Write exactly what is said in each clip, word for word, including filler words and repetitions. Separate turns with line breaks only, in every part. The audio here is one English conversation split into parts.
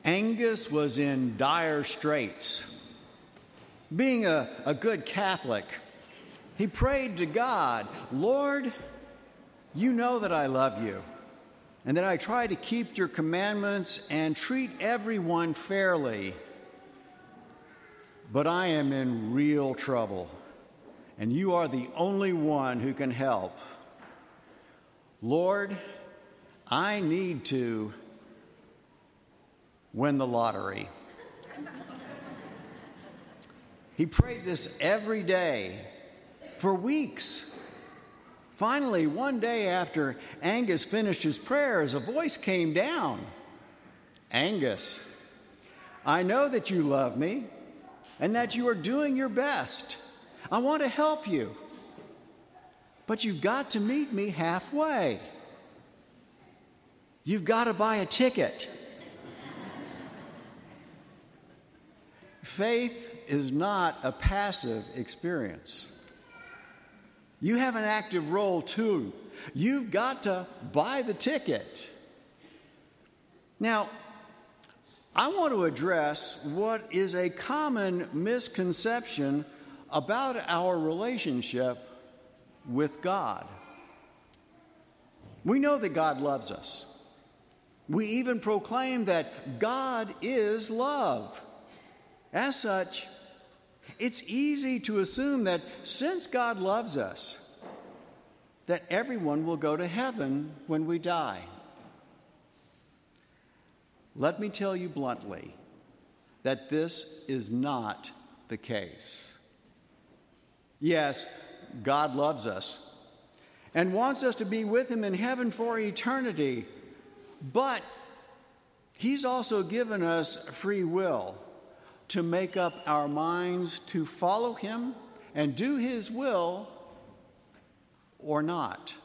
Angus was in dire straits. Being a, a good Catholic, he prayed to God, Lord, you know that I love you and that I try to keep your commandments and treat everyone fairly. But I am in real trouble, and you are the only one who can help. Lord, I need to win the lottery. He prayed this every day for weeks. Finally, one day after Angus finished his prayers, a voice came down. Angus, I know that you love me and that you are doing your best. I want to help you, but you've got to meet me halfway. You've got to buy a ticket. Faith is not a passive experience. You have an active role too. You've got to buy the ticket. Now, I want to address what is a common misconception about our relationship with God. We know that God loves us. We even proclaim that God is love. As such, it's easy to assume that since God loves us, that everyone will go to heaven when we die. Let me tell you bluntly that this is not the case. Yes, God loves us and wants us to be with him in heaven for eternity, but he's also given us free will to make up our minds to follow him and do his will or not.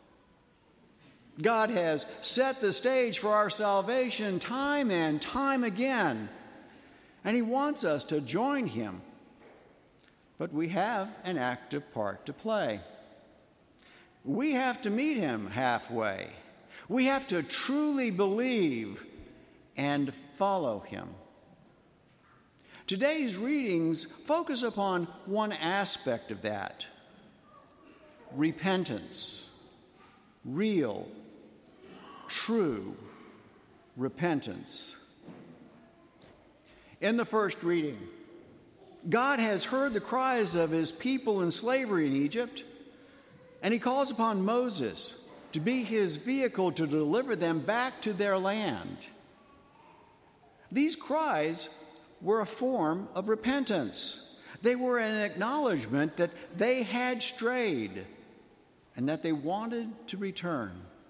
God has set the stage for our salvation time and time again, and he wants us to join him. But we have an active part to play. We have to meet him halfway. We have to truly believe and follow him. Today's readings focus upon one aspect of that: repentance. Real, true repentance. In the first reading, God has heard the cries of his people in slavery in Egypt, and he calls upon Moses to be his vehicle to deliver them back to their land. These cries were a form of repentance. They were an acknowledgement that they had strayed and that they wanted to return.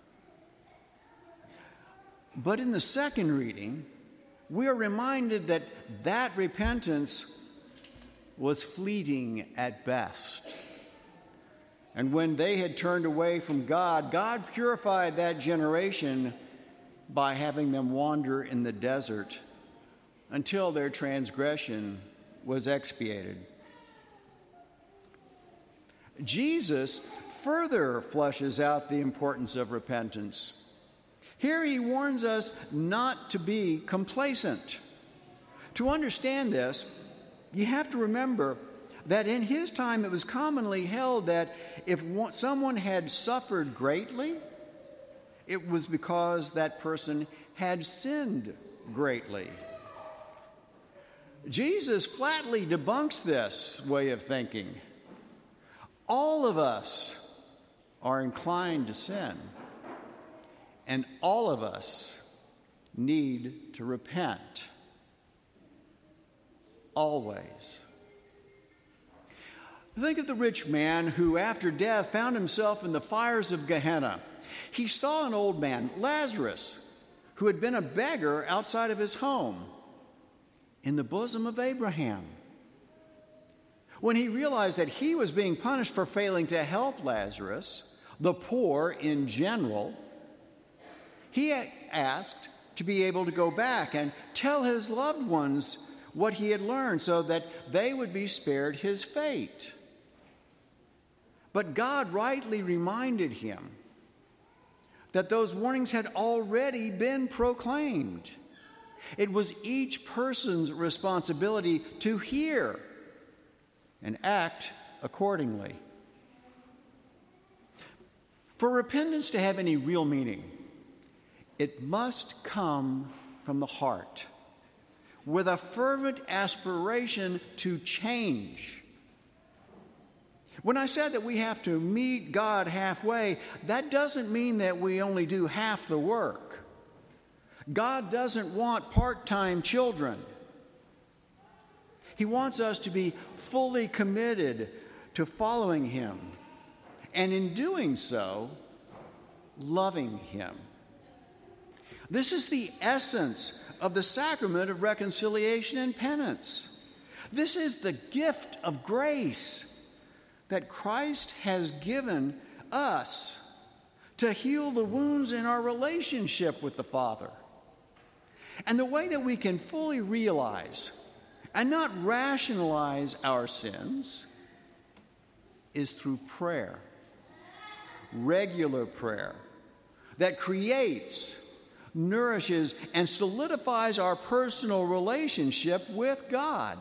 But in the second reading, we are reminded that that repentance was fleeting at best. And when they had turned away from God, God purified that generation by having them wander in the desert until their transgression was expiated. Jesus further fleshes out the importance of repentance. Here he warns us not to be complacent. To understand this, you have to remember that in his time it was commonly held that if one, someone had suffered greatly, it was because that person had sinned greatly. Jesus flatly debunks this way of thinking. All of us are inclined to sin, and all of us need to repent. Always. Think of the rich man who, after death, found himself in the fires of Gehenna. He saw an old man, Lazarus, who had been a beggar outside of his home, in the bosom of Abraham. When he realized that he was being punished for failing to help Lazarus, the poor in general, he asked to be able to go back and tell his loved ones what he had learned so that they would be spared his fate. But God rightly reminded him that those warnings had already been proclaimed. It was each person's responsibility to hear and act accordingly. For repentance to have any real meaning, it must come from the heart, with a fervent aspiration to change. When I said that we have to meet God halfway, that doesn't mean that we only do half the work. God doesn't want part-time children. He wants us to be fully committed to following Him, and in doing so, loving Him. This is the essence of the sacrament of reconciliation and penance. This is the gift of grace that Christ has given us to heal the wounds in our relationship with the Father. And the way that we can fully realize and not rationalize our sins is through prayer. Regular prayer that creates, nourishes, and solidifies our personal relationship with God.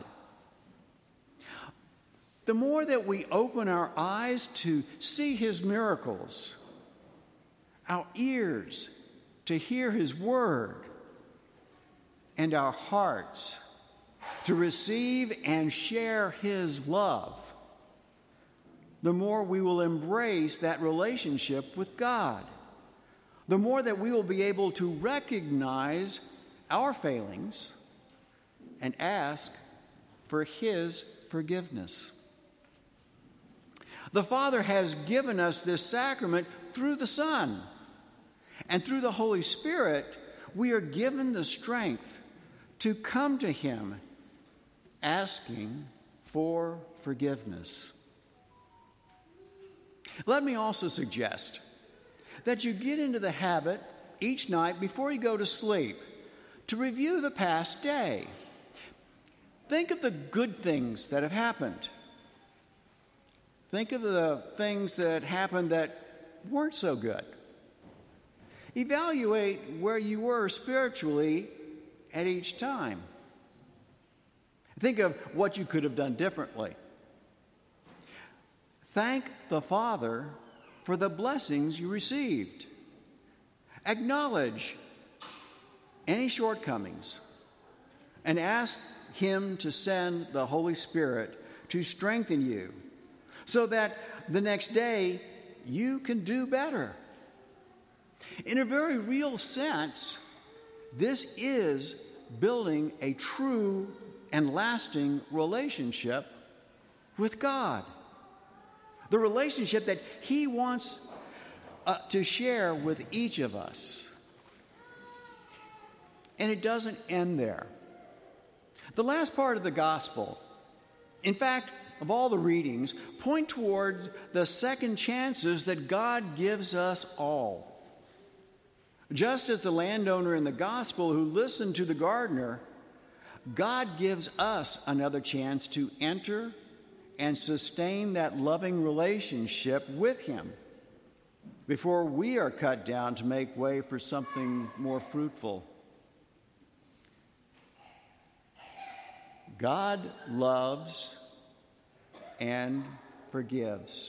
The more that we open our eyes to see His miracles, our ears to hear His word, and our hearts to receive and share His love, the more we will embrace that relationship with God. The more that we will be able to recognize our failings and ask for His forgiveness. The Father has given us this sacrament through the Son, and through the Holy Spirit, we are given the strength to come to Him asking for forgiveness. Let me also suggest that you get into the habit each night before you go to sleep to review the past day. Think of the good things that have happened. Think of the things that happened that weren't so good. Evaluate where you were spiritually at each time. Think of what you could have done differently. Thank the Father for the blessings you received. Acknowledge any shortcomings and ask Him to send the Holy Spirit to strengthen you so that the next day you can do better. In a very real sense, this is building a true and lasting relationship with God. The relationship that He wants uh, to share with each of us. And it doesn't end there. The last part of the gospel, in fact, of all the readings, point towards the second chances that God gives us all. Just as the landowner in the gospel who listened to the gardener, God gives us another chance to enter and sustain that loving relationship with Him before we are cut down to make way for something more fruitful. God loves and forgives.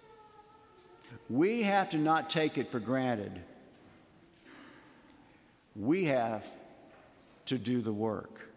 We have to not take it for granted. We have to do the work.